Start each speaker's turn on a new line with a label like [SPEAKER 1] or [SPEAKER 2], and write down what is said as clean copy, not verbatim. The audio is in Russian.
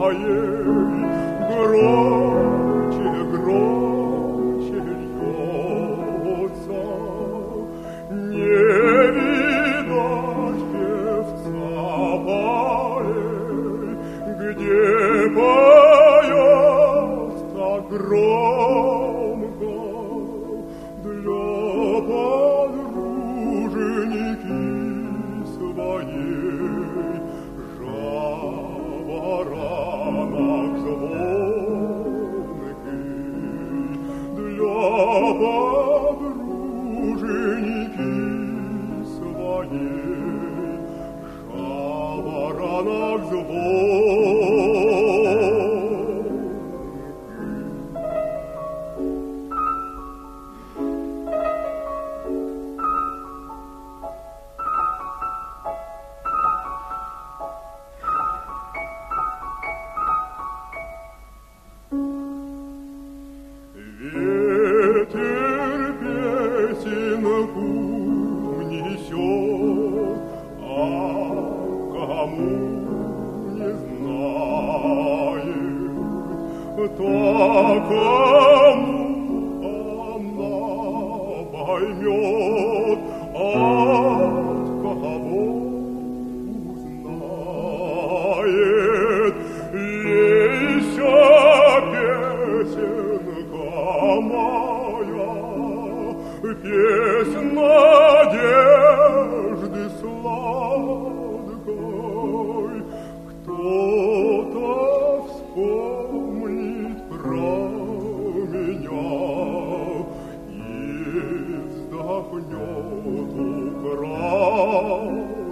[SPEAKER 1] громче, громче льется. Не видать певца полей, где поет так громко для подруженьки своей. Жаворонок звонкий для подруженьки своей. Жаворонок звонкий. Ветер песенку несет, а кому не знает, такому она поймет, от кого узнает. Еще песенка моя, песнь надежды сладкой. Кто-то вспомнит про меня и вздохнет украдкой.